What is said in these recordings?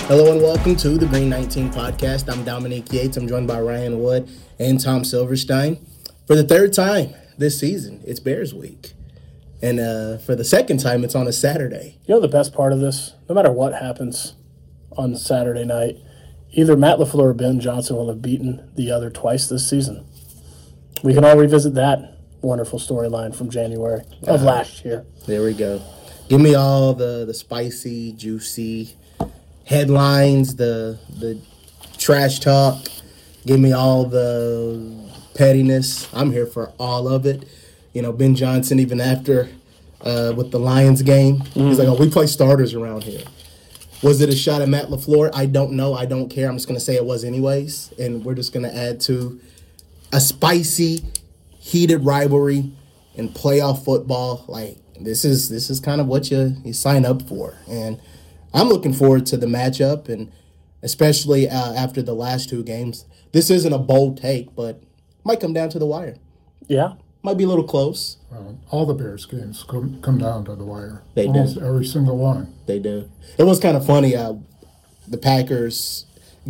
Hello and welcome to the Green 19 podcast. I'm Dominique Yates. I'm joined by Ryan Wood and Tom Silverstein. For the third time this season, it's Bears Week. And for the second time, it's on a Saturday. You know the best part of this? No matter what happens on Saturday night, either Matt LaFleur or Ben Johnson will have beaten the other twice this season. We can all revisit that wonderful storyline from January of last year. There we go. Give me all the spicy, juicy headlines, the trash talk. Give me all the pettiness. I'm here for all of it. You know, Ben Johnson, even after with the Lions game, he's like, oh, we play starters around here. Was it a shot at Matt LaFleur? I don't know. I don't care. I'm just going to say it was anyways. And we're just going to add to a spicy, heated rivalry in playoff football. Like, this is kind of what you sign up for. And I'm looking forward to the matchup, and especially after the last two games. This isn't a bold take, but might come down to the wire. Yeah. Might be a little close. All the Bears games come down to the wire. They Almost do. Every single one. They do. It was kind of funny, the Packers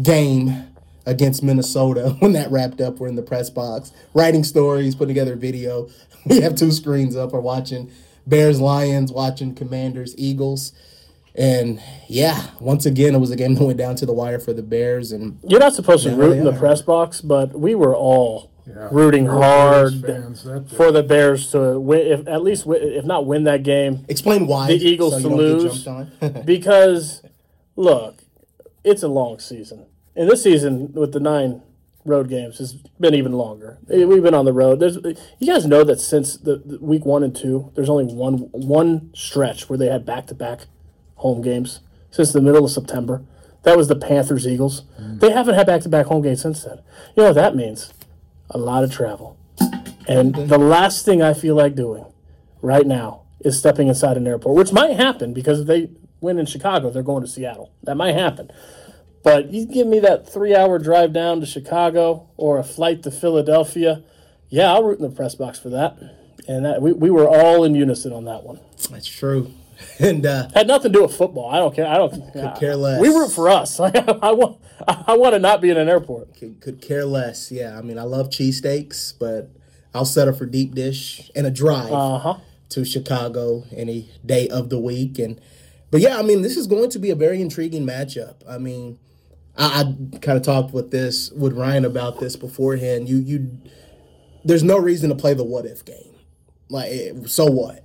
game against Minnesota, when that wrapped up, we're in the press box, writing stories, putting together a video. We have two screens up. We're watching Bears-Lions, watching Commanders-Eagles. And, yeah, once again, it was a game that went down to the wire for the Bears. And You're not supposed to root in the press box, but we were all rooting We're hard Bears fans that day. for the Bears to win, if not win that game. explain why. The Eagles so to you don't get lose. jumped on. Because, look, it's a long season. And this season, with the 9 road games, has been even longer. We've been on the road. You guys know that since the week 1 and 2, there's only one stretch where they had back-to-back home games since the middle of September. That was the Panthers-Eagles. They haven't had back-to-back home games since then. You know what that means? A lot of travel. And the last thing I feel like doing right now is stepping inside an airport, which might happen because if they win in Chicago, they're going to Seattle. That might happen. But you give me that 3-hour drive down to Chicago or a flight to Philadelphia, yeah, I'll root in the press box for that. And that we were all in unison on that one. That's true. And Had nothing to do with football. I don't care. could care less. We root for us. I want to not be in an airport. Could care less. Yeah, I mean, I love cheesesteaks, but I'll settle for deep dish and a drive to Chicago any day of the week. But yeah, I mean, this is going to be a very intriguing matchup. I mean, I kind of talked with Ryan about this beforehand. There's no reason to play the what if game. Like, so what?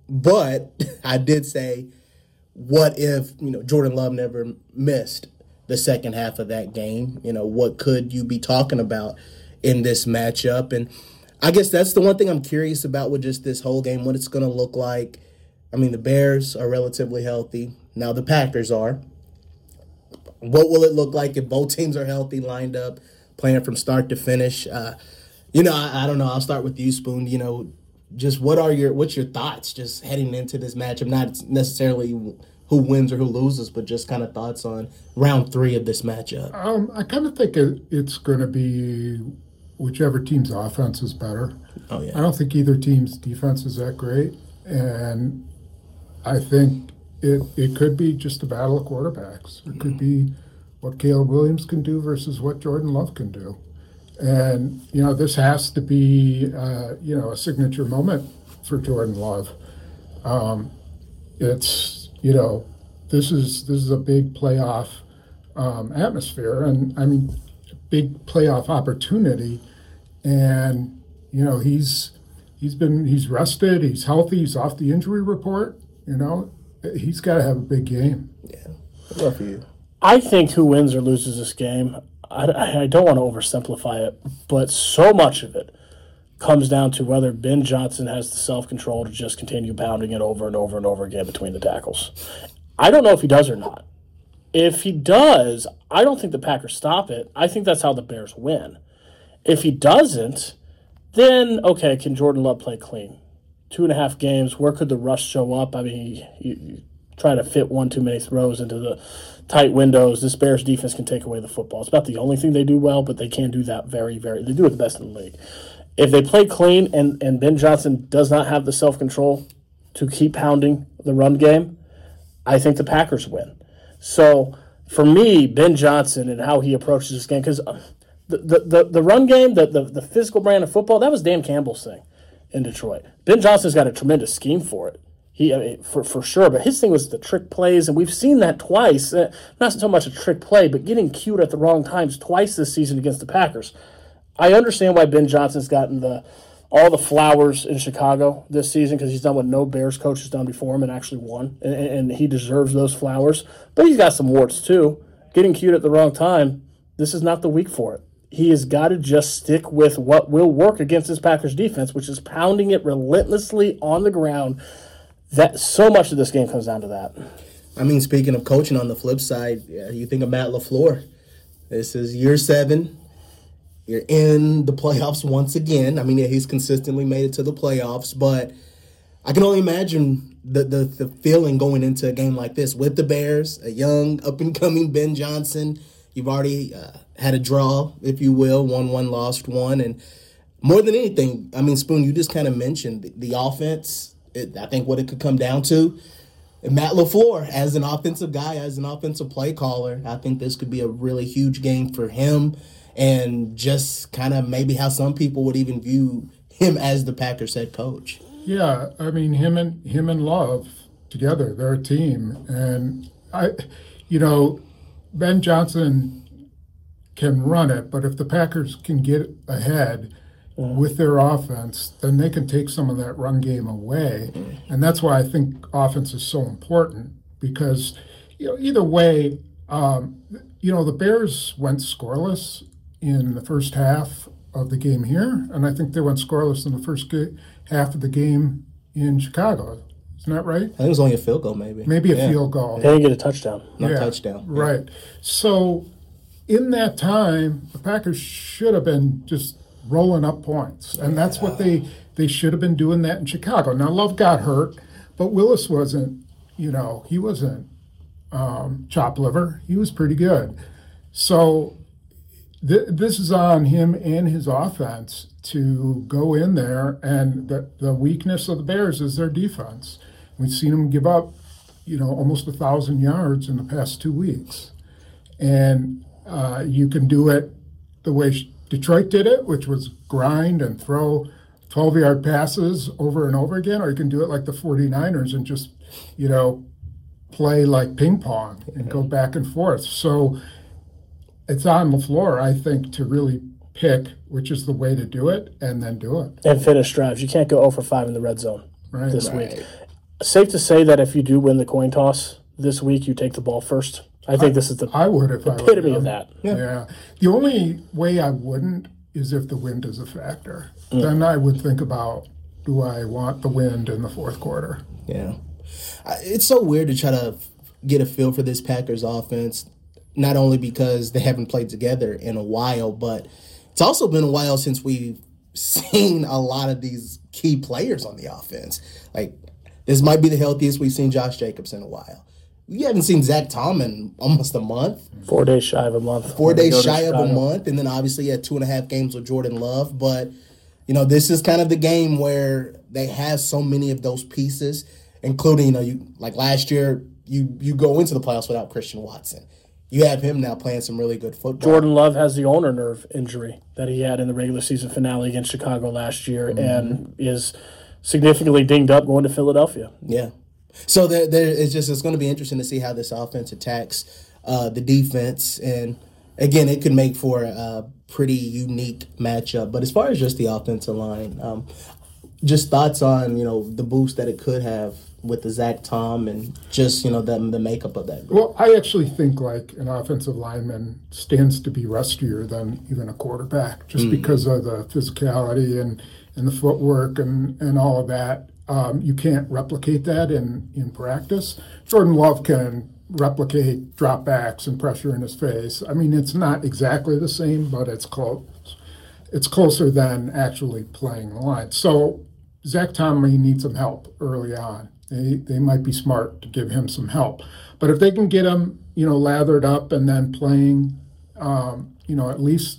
But I did say, what if, Jordan Love never missed the second half of that game? What could you be talking about in this matchup? And I guess that's the one thing I'm curious about with just this whole game, what it's going to look like. I mean, the Bears are relatively healthy. Now the Packers are. What will it look like if both teams are healthy, lined up, playing from start to finish? I don't know. I'll start with you, Spoon. Just what's your thoughts just heading into this matchup? Not necessarily who wins or who loses, but just kind of thoughts on round 3 of this matchup. I kind of think it's going to be whichever team's offense is better. Oh, yeah. I don't think either team's defense is that great. And I think it could be just a battle of quarterbacks. It could be what Caleb Williams can do versus what Jordan Love can do. And, this has to be, a signature moment for Jordan Love. This is a big playoff atmosphere and, big playoff opportunity. And, he's rested, he's healthy, he's off the injury report, he's got to have a big game. Yeah. I'd love for you. I think who wins or loses this game, I don't want to oversimplify it, but so much of it comes down to whether Ben Johnson has the self-control to just continue pounding it over and over and over again between the tackles. I don't know if he does or not. If he does, I don't think the Packers stop it. I think that's how the Bears win. If he doesn't, then, okay, can Jordan Love play clean? 2.5 games, where could the rush show up? I mean, you try to fit one too many throws into the tight windows. This Bears defense can take away the football. It's about the only thing they do well, but they can do that they do it the best in the league. If they play clean and Ben Johnson does not have the self-control to keep pounding the run game, I think the Packers win. So for me, Ben Johnson and how he approaches this game, because the run game, the physical brand of football, that was Dan Campbell's thing in Detroit. Ben Johnson's got a tremendous scheme for it. For sure, but his thing was the trick plays, and we've seen that twice. Not so much a trick play, but getting cute at the wrong times twice this season against the Packers. I understand why Ben Johnson's gotten all the flowers in Chicago this season, because he's done what no Bears coach has done before him and actually won, and he deserves those flowers. But he's got some warts too. Getting cute at the wrong time, this is not the week for it. He has got to just stick with what will work against this Packers defense, which is pounding it relentlessly on the ground. That so much of this game comes down to that. I mean, speaking of coaching on the flip side, you think of Matt LaFleur. This is year 7. You're in the playoffs once again. I mean, yeah, he's consistently made it to the playoffs, but I can only imagine the feeling going into a game like this with the Bears, a young, up-and-coming Ben Johnson. You've already had a draw, if you will, 1-1, lost 1. And more than anything, I mean, Spoon, you just kind of mentioned the offense. I think what it could come down to, Matt LaFleur, as an offensive guy, as an offensive play caller, I think this could be a really huge game for him, and just kind of maybe how some people would even view him as the Packers head coach. Yeah, I mean, him and Love together, they're a team. And, Ben Johnson can run it, but if the Packers can get ahead with their offense, then they can take some of that run game away. And that's why I think offense is so important, because, either way, the Bears went scoreless in the first half of the game here, and I think they went scoreless in the first half of the game in Chicago. Isn't that right? I think it was only a field goal, maybe. Maybe a field goal. They didn't get a touchdown. No touchdown. Right. So in that time, the Packers should have been just rolling up points. And that's what they should have been doing that in Chicago. Now, Love got hurt, but Willis wasn't, he wasn't chop liver. He was pretty good. So this is on him and his offense to go in there, and the weakness of the Bears is their defense. We've seen them give up, almost 1,000 yards in the past 2 weeks. And you can do it the way Detroit did it, which was grind and throw 12-yard passes over and over again, or you can do it like the 49ers and just, play like ping pong and go back and forth. So it's on LaFleur, I think, to really pick which is the way to do it and then do it. And finish drives. You can't go 0 for 5 in the red zone this week. Safe to say that if you do win the coin toss this week, you take the ball first. I think this is the epitome of that. Yeah. The only way I wouldn't is if the wind is a factor. Then I would think about, do I want the wind in the fourth quarter? Yeah. It's so weird to try to get a feel for this Packers offense, not only because they haven't played together in a while, but it's also been a while since we've seen a lot of these key players on the offense. Like, this might be the healthiest we've seen Josh Jacobs in a while. You haven't seen Zach Tom in almost a month. 4 days shy of a month. 4 days shy of a month. And then obviously you had 2.5 games with Jordan Love. But, this is kind of the game where they have so many of those pieces, including, like last year, you go into the playoffs without Christian Watson. You have him now playing some really good football. Jordan Love has the ulnar nerve injury that he had in the regular season finale against Chicago last year, and is significantly dinged up going to Philadelphia. Yeah. So it's going to be interesting to see how this offense attacks the defense. And, again, it could make for a pretty unique matchup. But as far as just the offensive line, just thoughts on, the boost that it could have with the Zach Tom and just, the makeup of that group. Well, I actually think like an offensive lineman stands to be rustier than even a quarterback, just because of the physicality and the footwork and all of that. You can't replicate that in practice. Jordan Love can replicate dropbacks and pressure in his face. I mean, it's not exactly the same, but it's close. It's closer than actually playing the line. So Zach Tom may need some help early on. They might be smart to give him some help. But if they can get him, lathered up and then playing, at least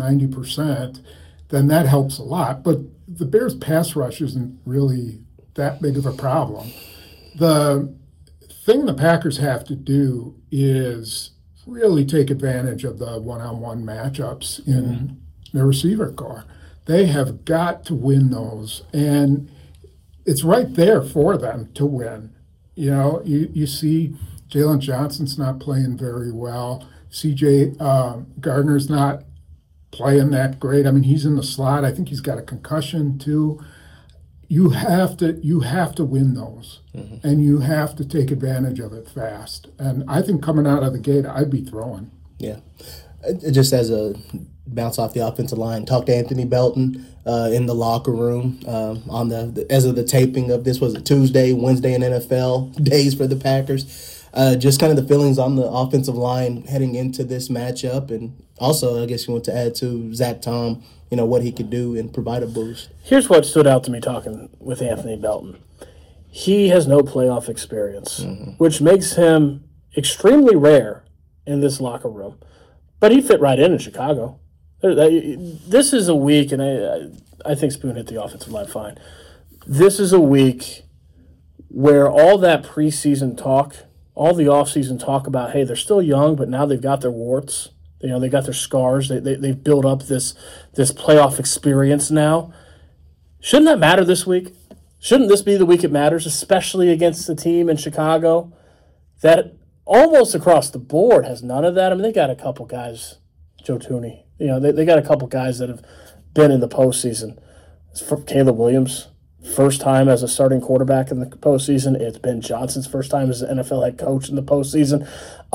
90%, then that helps a lot. But the Bears' pass rush isn't really that big of a problem. The thing the Packers have to do is really take advantage of the one-on-one matchups in the receiver corps. They have got to win those, and it's right there for them to win. You know, you see Jalen Johnson's not playing very well. C.J. Gardner's not playing that great. I mean, he's in the slot. I think he's got a concussion too. You have to win those, and you have to take advantage of it fast. And I think coming out of the gate, I'd be throwing. Yeah. Just as a bounce off the offensive line, talked to Anthony Belton in the locker room as of the taping of this. Was it Tuesday, Wednesday in NFL days for the Packers? Just kind of the feelings on the offensive line heading into this matchup, and also I guess you want to add to Zach Tom, what he could do and provide a boost. Here's what stood out to me talking with Anthony Belton. He has no playoff experience, which makes him extremely rare in this locker room. But he fit right in Chicago. This is a week, and I think Spoon hit the offensive line fine. This is a week where all that preseason talk, all the offseason talk about, hey, they're still young, but now they've got their warts. They got their scars. They've built up this playoff experience now. Shouldn't that matter this week? Shouldn't this be the week it matters, especially against the team in Chicago that almost across the board has none of that? I mean, they got a couple guys, Joe Thuney. They got a couple guys that have been in the postseason. It's for Caleb Williams, first time as a starting quarterback in the postseason. It's Ben Johnson's first time as an NFL head coach in the postseason.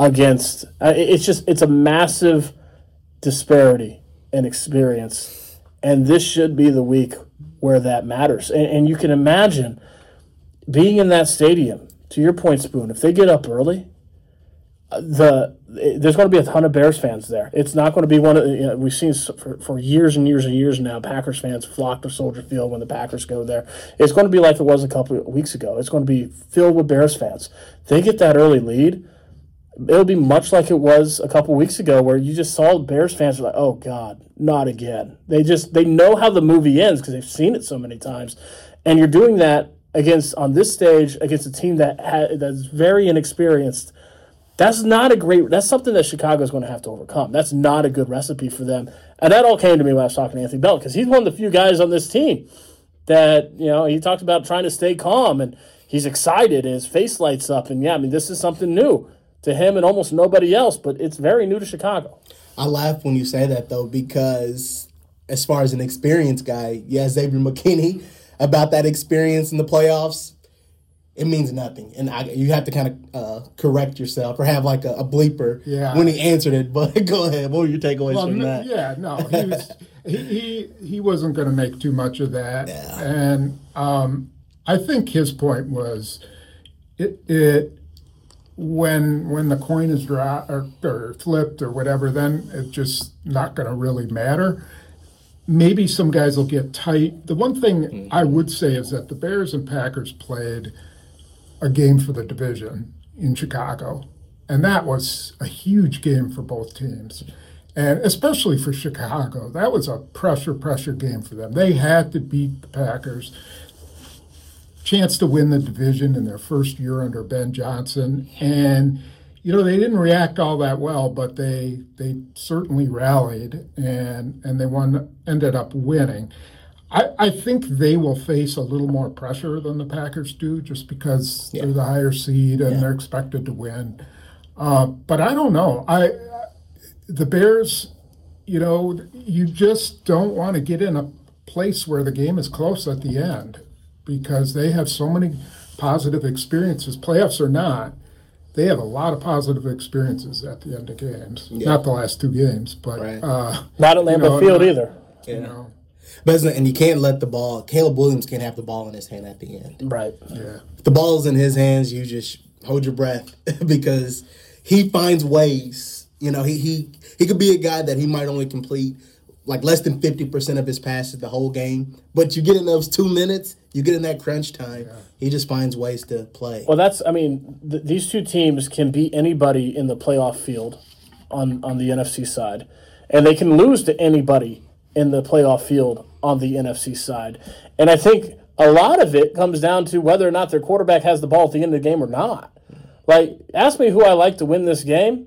It's a massive disparity in experience, and this should be the week where that matters. And you can imagine being in that stadium. To your point, Spoon, if they get up early, there's going to be a ton of Bears fans there. It's not going to be one of we've seen for years and years and years now. Packers fans flock to Soldier Field when the Packers go there. It's going to be like it was a couple of weeks ago. It's going to be filled with Bears fans. They get that early lead. It'll be much like it was a couple of weeks ago, where you just saw Bears fans are like, "Oh God, not again." They know how the movie ends because they've seen it so many times, and you're doing that on this stage against a team that's very inexperienced. That's something that Chicago's going to have to overcome. That's not a good recipe for them. And that all came to me when I was talking to Anthony Belton, because he's one of the few guys on this team that, he talked about trying to stay calm, and he's excited and his face lights up. And this is something new to him and almost nobody else, but it's very new to Chicago. I laugh when you say that, though, because as far as an experienced guy, Xavier McKinney, about that experience in the playoffs, it means nothing. And you have to kind of correct yourself or have like a bleeper when he answered it. But go ahead. What were your takeaways from that? Yeah, no. He wasn't going to make too much of that. Yeah. And I think his point was when the coin is or flipped or whatever, then it's just not going to really matter. Maybe some guys will get tight. The one thing I would say is that the Bears and Packers played a game for the division in Chicago, and that was a huge game for both teams, and especially for Chicago. That was a pressure game for them. They had to beat the Packers. Chance to win the division in their first year under Ben Johnson, and they didn't react all that well, but they certainly rallied, and they ended up winning. I think they will face a little more pressure than the Packers do, just because they're the higher seed and they're expected to win. But I don't know. The Bears, you just don't want to get in a place where the game is close at the end, because they have so many positive experiences, playoffs or not. They have a lot of positive experiences at the end of games. Yeah. Not the last two games, but not at Lambeau Field either. Yeah. And you can't let the ball. Caleb Williams can't have the ball in his hand at the end. Right. Yeah. If the ball's in his hands, you just hold your breath because he finds ways. He could be a guy that he might only complete like less than 50% of his passes the whole game. But you get in those 2 minutes, you get in that crunch time, he just finds ways to play. Well, these two teams can beat anybody in the playoff field on the NFC side. And they can lose to anybody in the playoff field on the NFC side. And I think a lot of it comes down to whether or not their quarterback has the ball at the end of the game or not. Like, ask me who I like to win this game.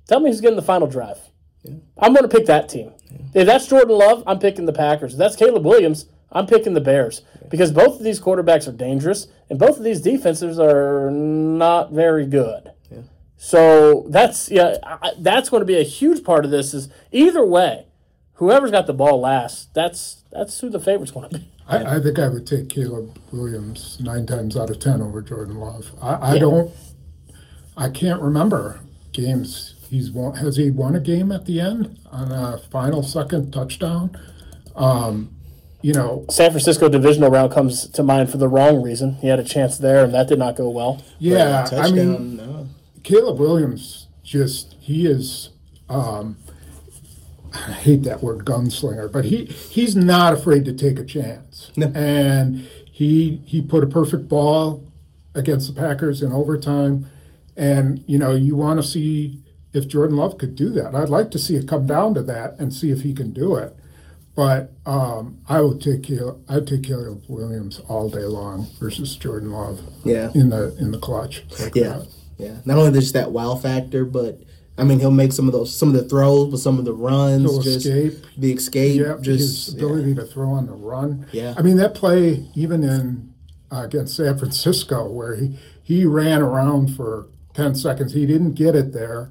Tell me who's getting the final drive. Yeah. I'm going to pick that team. Yeah. If that's Jordan Love, I'm picking the Packers. If that's Caleb Williams, I'm picking the Bears. Yeah. Because both of these quarterbacks are dangerous, and both of these defenses are not very good. Yeah. So that's going to be a huge part of this. Is either way, whoever's got the ball last, that's who the favorite's going to be. I think I would take Caleb Williams 9 times out of 10 over Jordan Love. I can't remember games he's won. Has he won a game at the end on a final second touchdown? San Francisco divisional round comes to mind for the wrong reason. He had a chance there, and that did not go well. Yeah, Caleb Williams he is. I hate that word gunslinger, but he's not afraid to take a chance. No. And he put a perfect ball against the Packers in overtime. And, you want to see if Jordan Love could do that. I'd like to see it come down to that and see if he can do it. But I'd take Caleb Williams all day long versus Jordan Love. Yeah. In the clutch. Yeah. Not only there's that wow factor, but he'll make some of the throws, but some of the runs, the escape, his ability to throw on the run. Yeah, that play even in against San Francisco where he ran around for 10 seconds, he didn't get it there,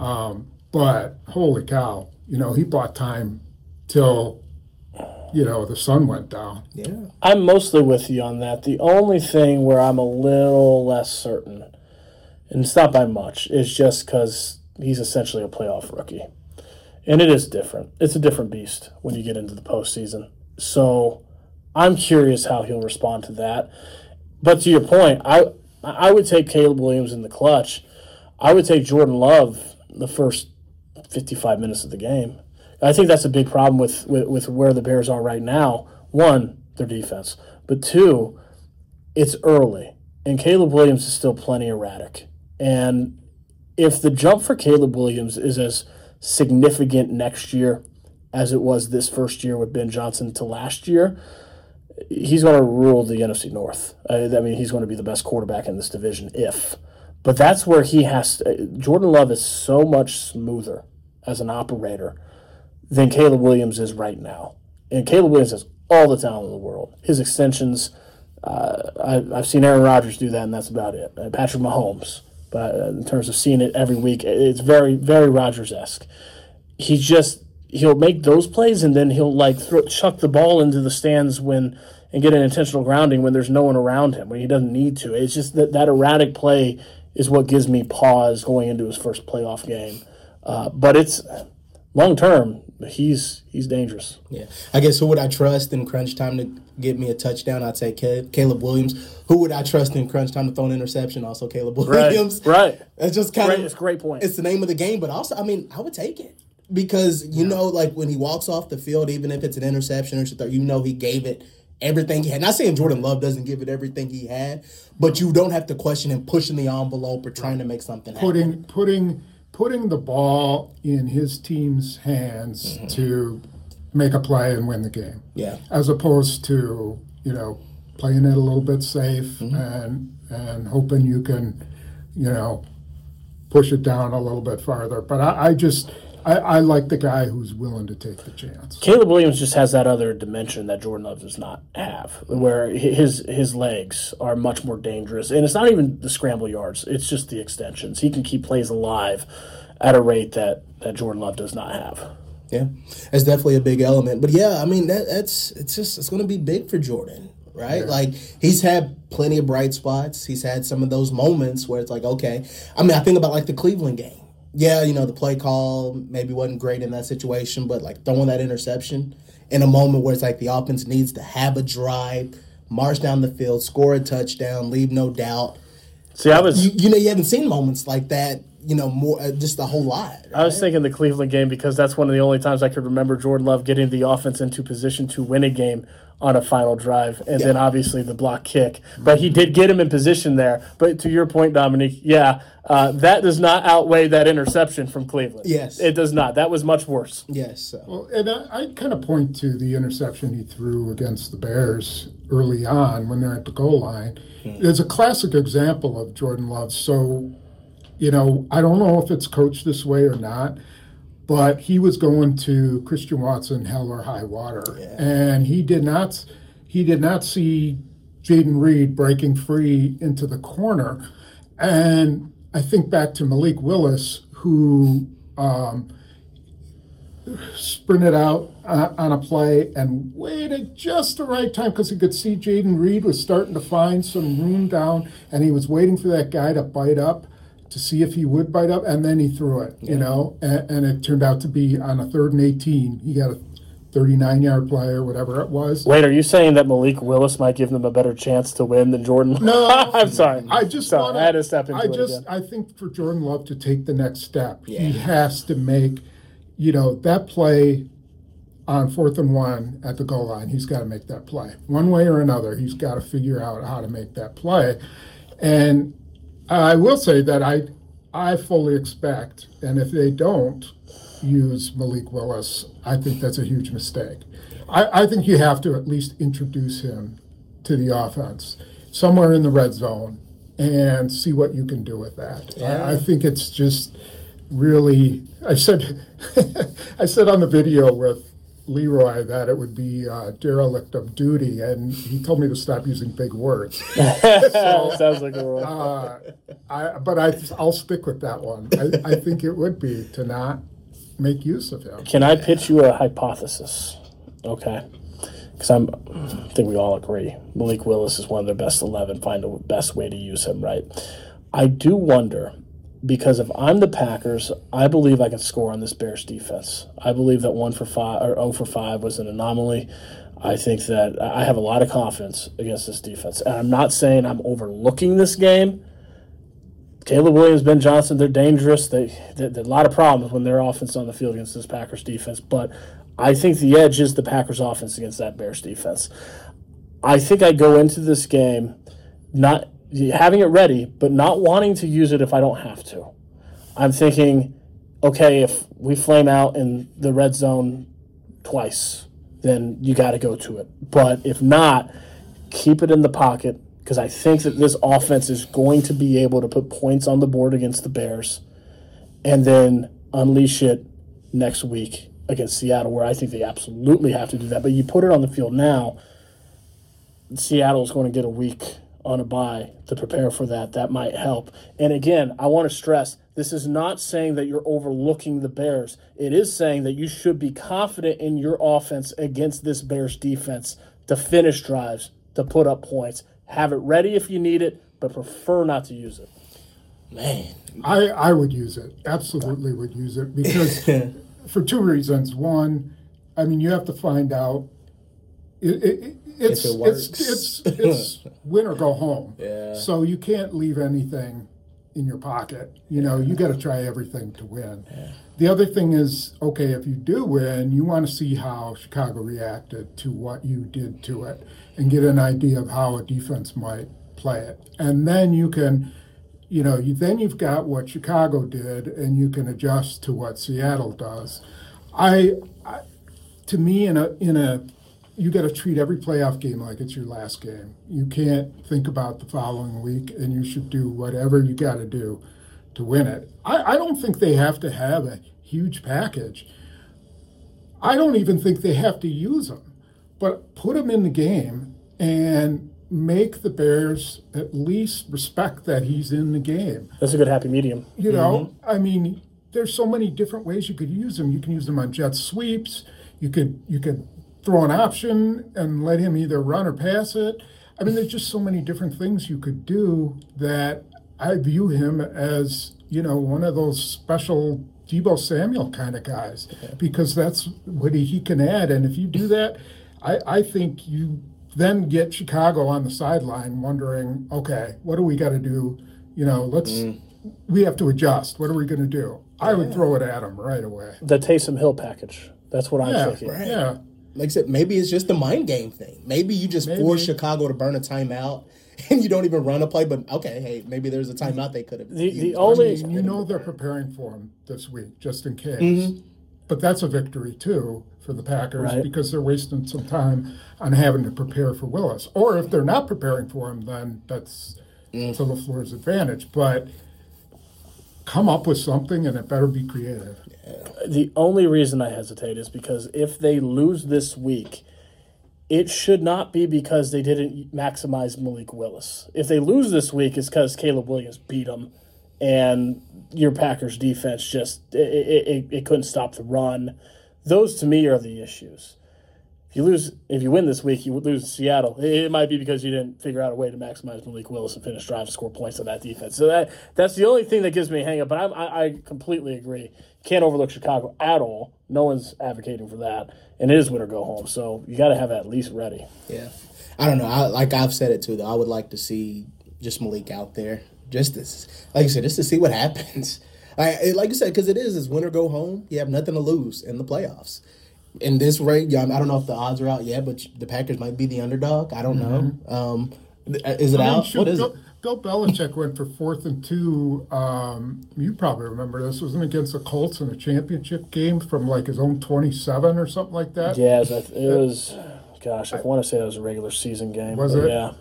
but holy cow, he bought time till the sun went down. Yeah, I'm mostly with you on that. The only thing where I'm a little less certain, and it's not by much, is just because he's essentially a playoff rookie. And it is different. It's a different beast when you get into the postseason. So I'm curious how he'll respond to that. But to your point, I would take Caleb Williams in the clutch. I would take Jordan Love the first 55 minutes of the game. I think that's a big problem with where the Bears are right now. One, their defense. But two, it's early. And Caleb Williams is still plenty erratic. And if the jump for Caleb Williams is as significant next year as it was this first year with Ben Johnson to last year, he's going to rule the NFC North. He's going to be the best quarterback in this division But that's where he has to. Jordan Love is so much smoother as an operator than Caleb Williams is right now. And Caleb Williams has all the talent in the world. His extensions, I've seen Aaron Rodgers do that, and that's about it. Patrick Mahomes. But in terms of seeing it every week, it's very, very Rodgers-esque. He'll make those plays, and then he'll chuck the ball into the stands and get an intentional grounding when there's no one around him, when he doesn't need to. It's just that erratic play is what gives me pause going into his first playoff game. But it's long term, he's dangerous. Yeah, I guess who would I trust in crunch time to get me a touchdown? I'd say Caleb Williams. Who would I trust in crunch time to throw an interception? Also Caleb Williams. Right. It's just kind of it's a great point. It's the name of the game, but also I would take it because when he walks off the field, even if it's an interception or something, he gave it everything he had. Not saying Jordan Love doesn't give it everything he had, but you don't have to question him pushing the envelope or trying to make something happen. Putting the ball in his team's hands to make a play and win the game. Yeah. As opposed to, playing it a little bit safe and hoping you can, push it down a little bit farther. But I like the guy who's willing to take the chance. Caleb Williams just has that other dimension that Jordan Love does not have, where his legs are much more dangerous. And it's not even the scramble yards. It's just the extensions. He can keep plays alive at a rate that Jordan Love does not have. Yeah, that's definitely a big element. But yeah, it's going to be big for Jordan, right? Yeah. Like he's had plenty of bright spots. He's had some of those moments where it's like, okay. I think about the Cleveland game. Yeah, the play call maybe wasn't great in that situation, but throwing that interception in a moment where it's the offense needs to have a drive, march down the field, score a touchdown, leave no doubt. See, you haven't seen moments like that, more just a whole lot. Right? I was thinking the Cleveland game because that's one of the only times I could remember Jordan Love getting the offense into position to win a game on a final drive, and then obviously the block kick. But he did get him in position there. But to your point, Dominique, that does not outweigh that interception from Cleveland. Yes. It does not. That was much worse. Yes. Well, and I kind of point to the interception he threw against the Bears early on when they're at the goal line. It's a classic example of Jordan Love so I don't know if it's coached this way or not, but he was going to Christian Watson hell or high water, and he did not see Jaden Reed breaking free into the corner. And I think back to Malik Willis, who sprinted out on a play and waited just the right time because he could see Jaden Reed was starting to find some room down, and he was waiting for that guy to bite up to see if he would bite up, and then he threw it, and it turned out to be on a 3rd and 18. He got a 39-yard play or whatever it was. Wait, are you saying that Malik Willis might give them a better chance to win than Jordan? No. I'm sorry. I had to step into it again. I think for Jordan Love to take the next step, he has to make, that play on 4th and 1 at the goal line. He's got to make that play. One way or another, he's got to figure out how to make that play. And I will say that I fully expect, and if they don't use Malik Willis, I think that's a huge mistake. I think you have to at least introduce him to the offense somewhere in the red zone and see what you can do with that. Yeah. I think it's just really, I said on the video with Leroy that it would be derelict of duty, and he told me to stop using big words. Sounds like a rule. I'll stick with that one. I think it would be to not make use of him. Can I pitch you a hypothesis? Okay. Because I think we all agree Malik Willis is one of their best 11. Find the best way to use him, right? I do wonder, because if I'm the Packers, I believe I can score on this Bears defense. I believe that 1 for 5 or 0 for 5 was an anomaly. I think that I have a lot of confidence against this defense. And I'm not saying I'm overlooking this game. Caleb Williams, Ben Johnson, they're dangerous. They a lot of problems when their offense on the field against this Packers defense. But I think the edge is the Packers offense against that Bears defense. I think I go into this game not having it ready, but not wanting to use it if I don't have to. I'm thinking, okay, if we flame out in the red zone twice, then you got to go to it. But if not, keep it in the pocket, because I think that this offense is going to be able to put points on the board against the Bears and then unleash it next week against Seattle, where I think they absolutely have to do that. But you put it on the field now, Seattle is going to get a week on a bye to prepare for that. That might help. And again, I want to stress, this is not saying that you're overlooking the Bears. It is saying that you should be confident in your offense against this Bears defense to finish drives, to put up points. Have it ready if you need it, but prefer not to use it. Man. I would use it. Absolutely would use it, because for 2 reasons. One, I mean, you have to find out it's win or go home. Yeah. So you can't leave anything in your pocket. You got to try everything to win. Yeah. The other thing is, okay, if you do win, you want to see how Chicago reacted to what you did to it and get an idea of how a defense might play it. And then you can, you've got what Chicago did, and you can adjust to what Seattle does. To me, you got to treat every playoff game like it's your last game. You can't think about the following week, and you should do whatever you got to do to win it. I don't think they have to have a huge package. I don't even think they have to use them, but put them in the game and make the Bears at least respect that he's in the game. That's a good happy medium. I mean, there's so many different ways you could use them. You can use them on jet sweeps. You could throw an option and let him either run or pass it. I mean, there's just so many different things you could do that I view him as, one of those special Deebo Samuel kind of guys, because that's what he can add. And if you do that, I think you then get Chicago on the sideline wondering, okay, what do we got to do? We have to adjust. What are we going to do? I would throw it at him right away. The Taysom Hill package. That's what I'm thinking. Right. Yeah. Like I said, maybe it's just the mind game thing. Maybe you just force Chicago to burn a timeout and you don't even run a play, but okay, hey, maybe there's a timeout they could have. The only they're preparing for him this week just in case. Mm-hmm. But that's a victory too for the Packers, because they're wasting some time on having to prepare for Willis. Or if they're not preparing for him, then that's to LaFleur's advantage. But come up with something, and it better be creative. The only reason I hesitate is because if they lose this week, it should not be because they didn't maximize Malik Willis. If they lose this week, it's because Caleb Williams beat them, and your Packers defense just it couldn't stop the run. Those to me are the issues. If you win this week, you would lose to Seattle. It might be because you didn't figure out a way to maximize Malik Willis and finish drive and score points on that defense. So that's the only thing that gives me a hang up. But I completely agree. Can't overlook Chicago at all. No one's advocating for that. And it is win or go home. So you got to have at least ready. Yeah. I don't know. I've said it too, though. I would like to see just Malik out there. Just like you said, just to see what happens. Like you said, because it's win or go home. You have nothing to lose in the playoffs. In this rate, I don't know if the odds are out yet, but the Packers might be the underdog. I don't know. Is it out? What is it? Bill Belichick went for 4th and 2. You probably remember this. Wasn't against the Colts in a championship game from like his own 27 or something like that. Yeah, it was. Gosh, I want to say it was a regular season game. Was it? Yeah.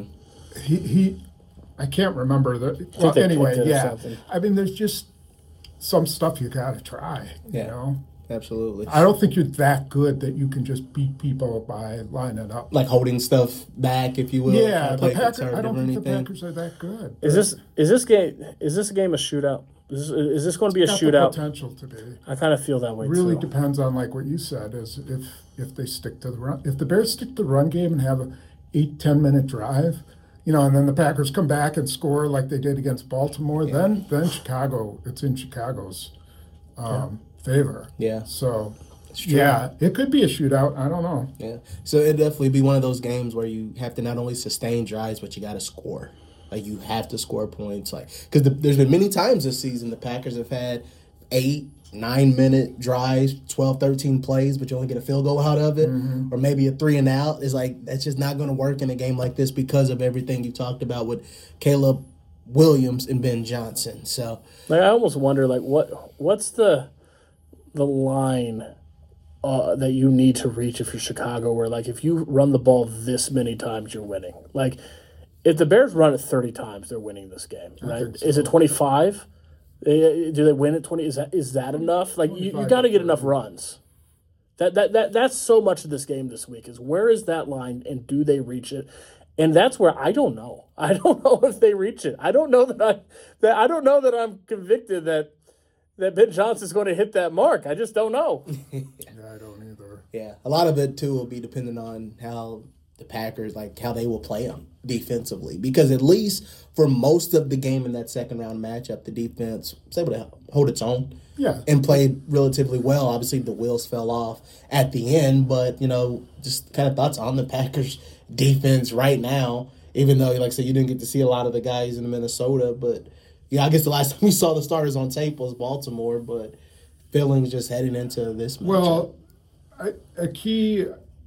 He I can't remember that. Well, anyway, yeah. I mean, there's just some stuff you got to try. You know. Absolutely. I don't think you're that good that you can just beat people by lining up. Like holding stuff back, if you will. Yeah, the Packers. I don't think the Packers are that good. Is this game a shootout? Is this going to be a shootout? The potential to be. I kind of feel that way. Really too. Depends on like what you said. Is if they stick to the run. If the Bears stick to the run game and have a 8-10 minute drive, and then the Packers come back and score like they did against Baltimore, then Chicago. It's in Chicago's. Favor. Yeah. So, yeah, it could be a shootout. I don't know. Yeah. So it'd definitely be one of those games where you have to not only sustain drives, but you got to score. Like, you have to score points. Like, because there's been many times this season the Packers have had 8-9 minute drives, 12, 13 plays, but you only get a field goal out of it, or maybe a 3 and out. It's like, that's just not going to work in a game like this because of everything you talked about with Caleb Williams and Ben Johnson. So, like, I almost wonder, like, what's the line that you need to reach if you're Chicago, where like if you run the ball this many times, you're winning. Like if the Bears run it 30 times, they're winning this game, right? So. Is it 25? Do they win at 20? Is that enough? Like you got to get enough runs. That's so much of this game this week is where is that line and do they reach it? And that's where I don't know. I don't know if they reach it. I don't know that I'm convicted that Ben Johnson's going to hit that mark. I just don't know. Yeah, I don't either. Yeah, a lot of it, too, will be dependent on how the Packers, like, how they will play them defensively. Because at least for most of the game in that second-round matchup, the defense was able to hold its own and played relatively well. Obviously, the wheels fell off at the end. But, just kind of thoughts on the Packers' defense right now, even though, like I said, you didn't get to see a lot of the guys in Minnesota, but – yeah, I guess the last time we saw the starters on tape was Baltimore, but feelings just heading into this matchup. Well, a key,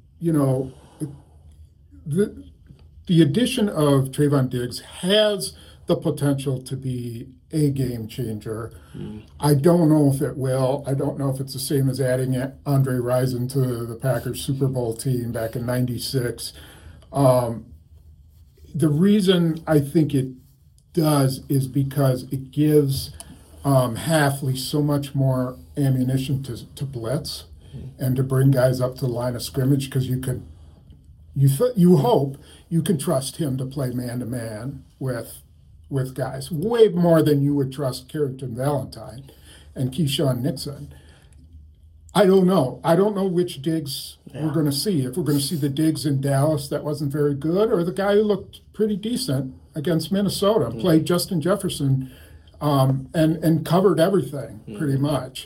the addition of Trayvon Diggs has the potential to be a game changer. I don't know if it will. I don't know if it's the same as adding Andre Rison to the Packers Super Bowl team back in '96. The reason I think it does is because it gives Hafley so much more ammunition to blitz and to bring guys up to the line of scrimmage because you hope you can trust him to play man-to-man with guys way more than you would trust Carrington Valentine and Keyshawn Nixon. I don't know. I don't know which Diggs we're going to see. If we're going to see the Diggs in Dallas that wasn't very good, or the guy who looked pretty decent against Minnesota, played Justin Jefferson, and covered everything pretty much.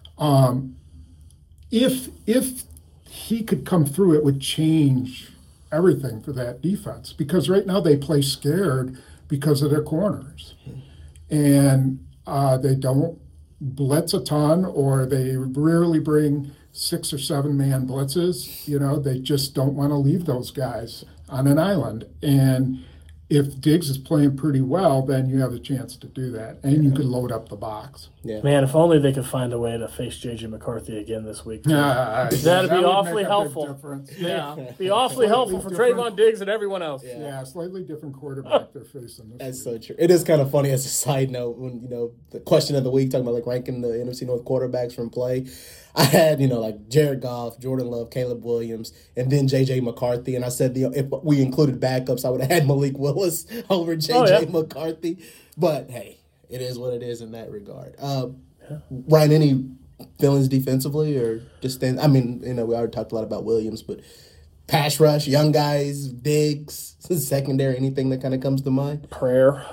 If he could come through, it would change everything for that defense because right now they play scared because of their corners, and they don't blitz a ton, or they rarely bring 6 or 7 man blitzes. They just don't want to leave those guys on an island. And if Diggs is playing pretty well, then you have a chance to do that, and you can load up the box. Yeah. Man, if only they could find a way to face J.J. McCarthy again this week. That'd be awfully helpful. Yeah, be awfully helpful for Trayvon Diggs and everyone else. Yeah, slightly different quarterback they're facing. That's so true. It is kind of funny as a side note when the question of the week talking about like ranking the NFC North quarterbacks from play. I had, like Jared Goff, Jordan Love, Caleb Williams, and then J.J. McCarthy. And I said if we included backups, I would have had Malik Willis over J.J. McCarthy. But, hey, it is what it is in that regard. Ryan, any feelings defensively or just we already talked a lot about Williams, but pass rush, young guys, Diggs, secondary, anything that kind of comes to mind? Prayer.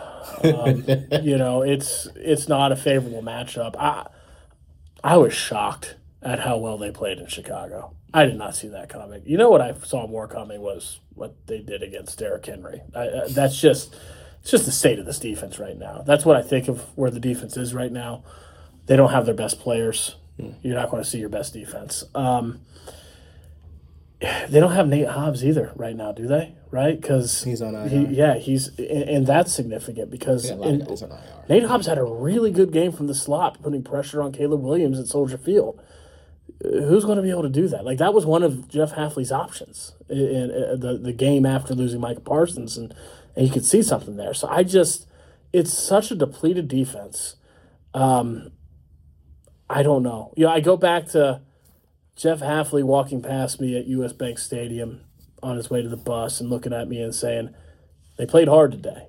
It's not a favorable matchup. I was shocked at how well they played in Chicago. I did not see that coming. You know what I saw more coming was what they did against Derrick Henry. It's just the state of this defense right now. That's what I think of where the defense is right now. They don't have their best players. You're not going to see your best defense. They don't have Nate Hobbs either right now, do they? Right? Because he's on IR. And that's significant because Nate Hobbs had a really good game from the slot, putting pressure on Caleb Williams at Soldier Field. Who's going to be able to do that? Like, that was one of Jeff Hafley's options in the game after losing Micah Parsons, and you could see something there. So it's such a depleted defense. I don't know. I go back to Jeff Hafley walking past me at U.S. Bank Stadium on his way to the bus and looking at me and saying, they played hard today.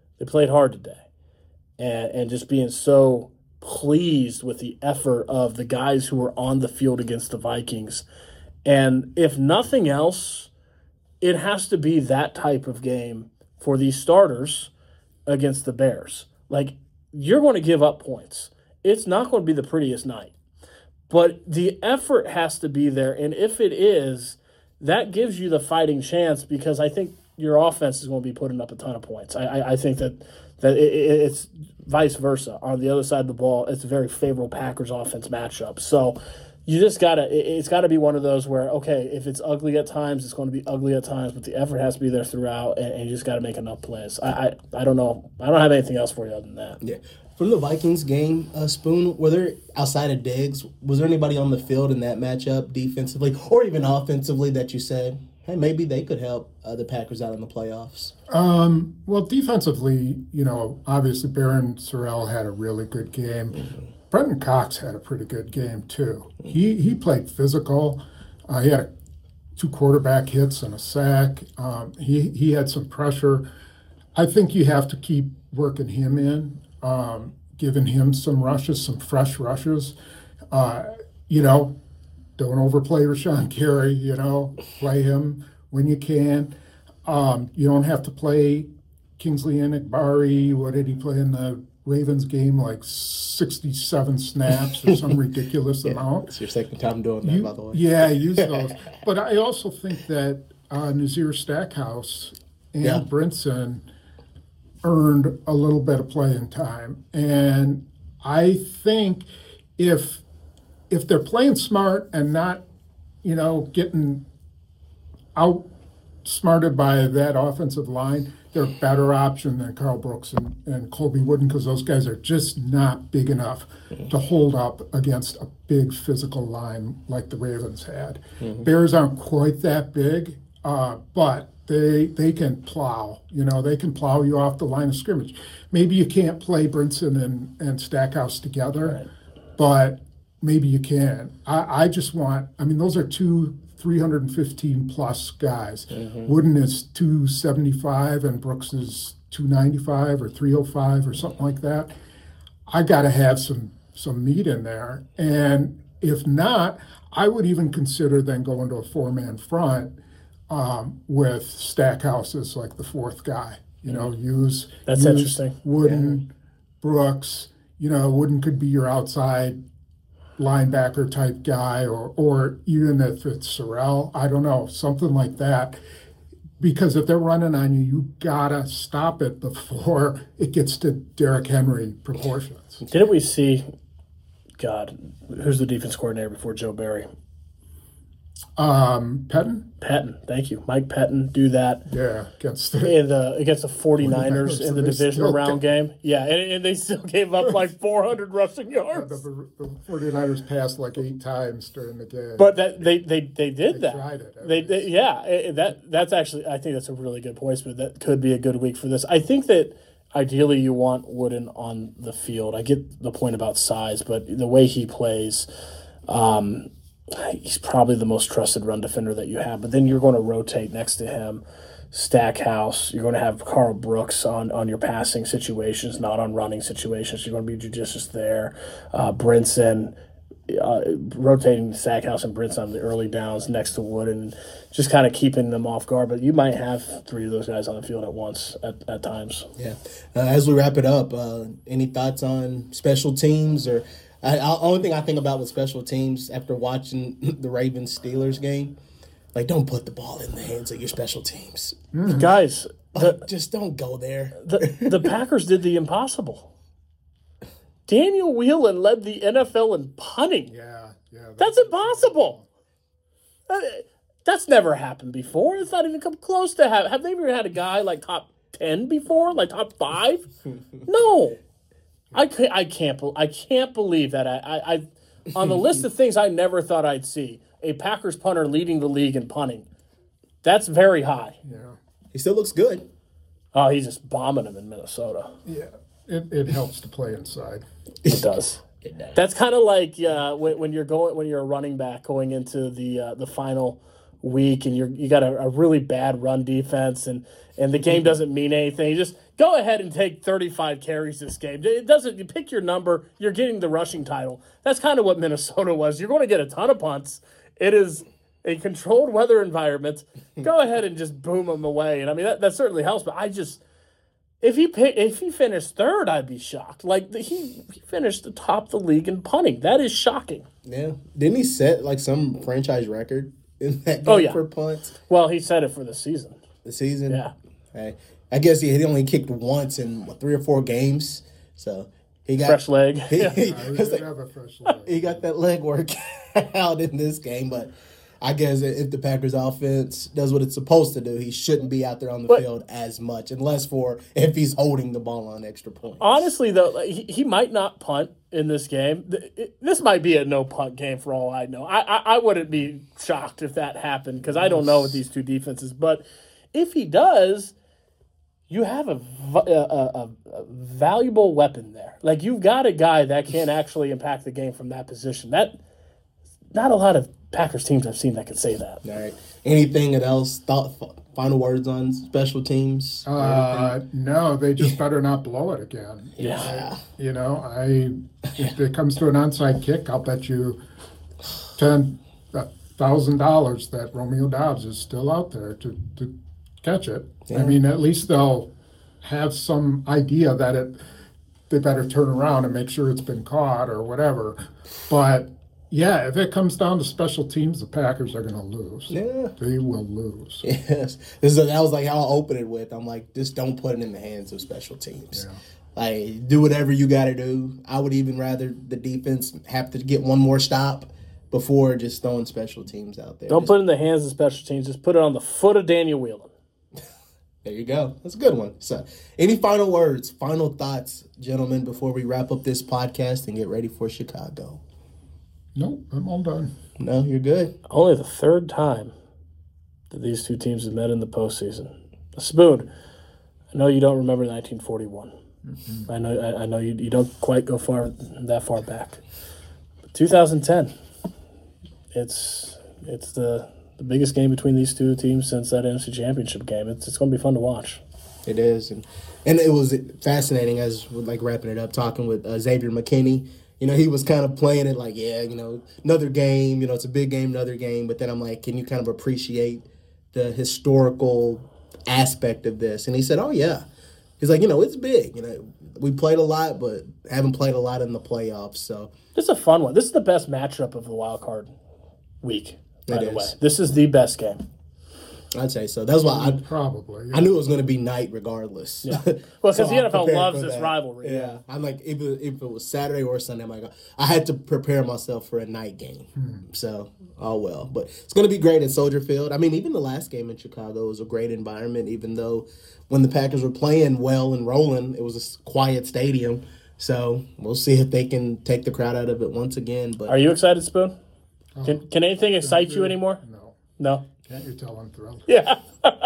And just being so pleased with the effort of the guys who were on the field against the Vikings. And if nothing else, it has to be that type of game for these starters against the Bears. Like, you're going to give up points. It's not going to be the prettiest night. But the effort has to be there, and if it is, that gives you the fighting chance because I think your offense is going to be putting up a ton of points. I think that it's vice versa. On the other side of the ball, it's a very favorable Packers offense matchup. So you just it's got to be one of those where, okay, if it's ugly at times, it's going to be ugly at times, but the effort has to be there throughout, and you just got to make enough plays. I don't know. I don't have anything else for you other than that. Yeah. From the Vikings game, Spoon, were there, outside of Diggs, was there anybody on the field in that matchup defensively or even offensively that you said, hey, maybe they could help the Packers out in the playoffs? Well, defensively, obviously Barron Sorrell had a really good game. Mm-hmm. Brenton Cox had a pretty good game, too. He played physical. He had 2 quarterback hits and a sack. He had some pressure. I think you have to keep working him in. Giving him some rushes, some fresh rushes. Don't overplay Rashawn Gary, play him when you can. You don't have to play Kingsley Enagbari. What did he play in the Ravens game? Like 67 snaps or some ridiculous amount. It's your second time doing that, by the way. Yeah, use those. But I also think that Nazir Stackhouse and Brinson earned a little bit of playing time. And I think if they're playing smart and not, getting outsmarted by that offensive line, they're a better option than Carl Brooks and Colby Wooden because those guys are just not big enough to hold up against a big physical line like the Ravens had. Mm-hmm. Bears aren't quite that big, but they can plow. They can plow you off the line of scrimmage. Maybe you can't play Brinson and Stackhouse together, but maybe you can. I just want, those are 2 315-plus guys. Mm-hmm. Wooden is 275 and Brooks is 295 or 305 or something like that. I got to have some meat in there. And if not, I would even consider then going to a 4-man front with Stackhouse as like the 4th guy. Use interesting. Wooden, Brooks. Wooden could be your outside linebacker type guy, or even if it's Sorrell, I don't know, something like that. Because if they're running on you, you gotta stop it before it gets to Derrick Henry proportions. Didn't we see, God, who's the defense coordinator before Joe Barry? Pettin, thank you. Mike Pettin, do that. Yeah, against the 49ers in the divisional round game. Yeah, and they still gave up like 400 rushing yards. The 49ers passed like 8 times during the game. But they did that. Tried it. That's actually, I think that's a really good point, but that could be a good week for this. I think that ideally you want Wooden on the field. I get the point about size, but the way he plays, he's probably the most trusted run defender that you have. But then you're going to rotate next to him, Stackhouse. You're going to have Carl Brooks on your passing situations, not on running situations. You're going to be judicious there. Brinson, rotating Stackhouse and Brinson on the early downs next to Wood and just kind of keeping them off guard. But you might have 3 of those guys on the field at once at times. Yeah. As we wrap it up, any thoughts on special teams? Or only thing I think about with special teams after watching the Ravens-Steelers game, like, don't put the ball in the hands of your special teams. Guys. Just don't go there. The Packers did the impossible. Daniel Whelan led the NFL in punting. Yeah. That's impossible. That's never happened before. It's not even come close to have they ever had a guy like top 10 before, like top 5? No. I can't believe that. I on the list of things I never thought I'd see, a Packers punter leading the league in punting. That's very high. Yeah. He still looks good. Oh, he's just bombing him in Minnesota. Yeah. It helps to play inside. It does. That's kind of like when you're a running back going into the final week and you got a really bad run defense and the game doesn't mean anything. You just go ahead and take 35 carries this game. It doesn't. You pick your number. You're getting the rushing title. That's kind of what Minnesota was. You're going to get a ton of punts. It is a controlled weather environment. Go ahead and just boom them away. And I mean that certainly helps. But I just. If he finished third, I'd be shocked. Like he finished atop the league in punting. That is shocking. Yeah, didn't he set like some franchise record in that game for punts? Well, he set it for the season. The season, yeah. Hey, I guess he only kicked once in 3 or 4 games, so he got fresh leg. He have a fresh leg. He got that leg work out in this game, but. I guess if the Packers offense does what it's supposed to do, he shouldn't be out there on the field as much, unless if he's holding the ball on extra points. Honestly, though, he might not punt in this game. This might be a no-punt game for all I know. I wouldn't be shocked if that happened because I don't know with these two defenses. But if he does, you have a valuable weapon there. Like, you've got a guy that can actually impact the game from that position. Not a lot of Packers teams I've seen that can say that. All right. Anything else? Final words on special teams? No, they just better not blow it again. Yeah. If it comes to an onside kick, I'll bet you $10,000 that Romeo Doubs is still out there to catch it. Yeah. I mean, at least they'll have some idea that they better turn around and make sure it's been caught or whatever. But yeah, if it comes down to special teams, the Packers are going to lose. Yeah. They will lose. Yes. That was like how I opened it with. I'm like, just don't put it in the hands of special teams. Yeah. Like, do whatever you got to do. I would even rather the defense have to get one more stop before just throwing special teams out there. Don't put it in the hands of special teams. Just put it on the foot of Daniel Whelan. There you go. That's a good one. So, any final words, final thoughts, gentlemen, before we wrap up this podcast and get ready for Chicago? Nope, I'm all done. No, you're good. Only the third time that these two teams have met in the postseason. Spoon, I know you don't remember 1941. Mm-hmm. I know you don't quite go that far back. But 2010, it's the biggest game between these two teams since that NFC Championship game. It's going to be fun to watch. It is, and it was fascinating as we're like wrapping it up, talking with Xavier McKinney. He was kind of playing it like, another game, it's a big game, another game. But then I'm like, can you kind of appreciate the historical aspect of this? And he said, oh, yeah. He's like, it's big. We played a lot, but haven't played a lot in the playoffs. So this is a fun one. This is the best matchup of the wild card week, by the way. This is the best game. I'd say so. That's why Probably. I knew it was going to be night regardless. Yeah. Well, because So the I'm NFL prepared loves for this that. rivalry. Yeah. I'm like, if it was Saturday or Sunday, I'm like, I had to prepare myself for a night game. So, oh well. But it's going to be great at Soldier Field. I mean, even the last game in Chicago was a great environment, even though when the Packers were playing well and rolling, it was a quiet stadium. So we'll see if they can take the crowd out of it once again. But Are you excited, Spoon? Can anything excite you anymore? No? Can't you tell I'm thrilled? Yeah.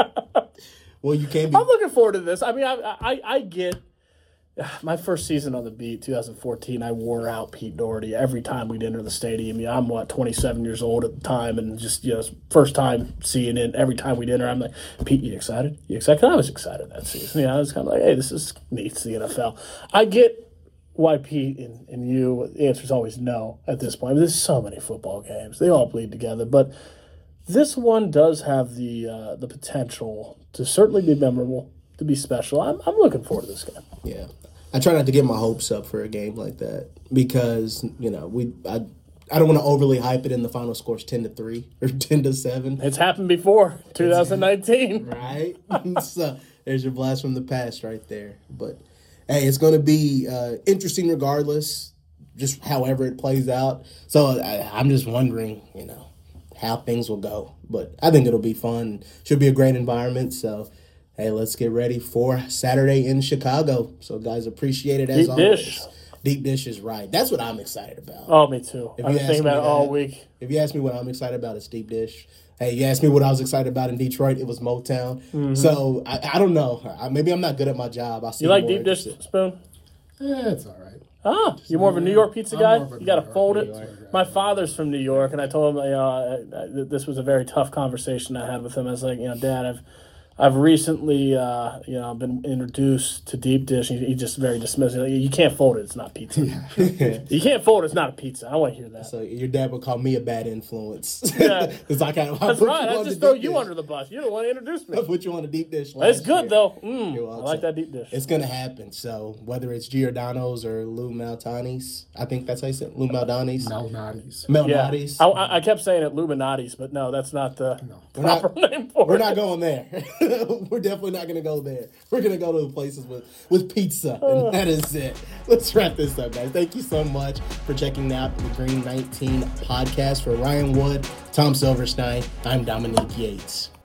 well, you can't be. I'm looking forward to this. I mean, I get my first season on the beat, 2014. I wore out Pete Doherty every time we'd enter the stadium. I'm 27 years old at the time, and just first time seeing it. Every time we'd enter, I'm like, Pete, you excited? You excited? 'Cause I was excited that season. I was kind of like, hey, this is neat. It's the NFL. I get why Pete and you. The answer is always no at this point. There's so many football games; they all bleed together, but. This one does have the potential to certainly be memorable, to be special. I'm looking forward to this game. Yeah, I try not to get my hopes up for a game like that because I don't want to overly hype it. In the final score's 10-3 or 10-7. It's happened before, 2019. Right. So there's your blast from the past right there. But hey, it's going to be interesting regardless, just however it plays out. So I'm just wondering, how things will go. But I think it'll be fun. Should be a great environment. So, hey, let's get ready for Saturday in Chicago. So, guys, appreciate it as Deep always. dish. Deep dish is right. That's what I'm excited about. Oh, me too. If I've you been ask thinking about me it all that- week. If you ask me what I'm excited about, it's deep dish. Hey, you asked me what I was excited about in Detroit, it was Motown. Mm-hmm. So, I don't know. Maybe I'm not good at my job. I see You like more deep dish, interested. Spoon? Yeah, it's all right. Ah, you're more of a New York pizza I'm guy? more of a You got to New York fold it? pizza guy. My father's from New York, and I told him this was a very tough conversation I had with him. I was like, Dad, I've recently been introduced to deep dish. And he just very dismissive. Like, you can't fold it. It's not pizza. You can't fold it. It's not a pizza. I don't want to hear that. So your dad would call me a bad influence. Yeah. It's like I That's put right. you I on just the throw deep you dish. under the bus. You're the one who introduced I me. put you on the deep dish. It's last good, year. though. You're I welcome. like that deep dish. It's gonna happen. So whether it's Giordano's or Lou Malnati's, I think that's how you say it. Lou Malnati's. Malnati's. Yeah. Malnati's. I kept saying it Illuminati's, but no, that's not the proper name for We're it. not going there. We're definitely not going to go there. We're going to go to the places with pizza, and that is it. Let's wrap this up, guys. Thank you so much for checking out the Green 19 podcast. For Ryan Wood, Tom Silverstein, I'm Dominique Yates.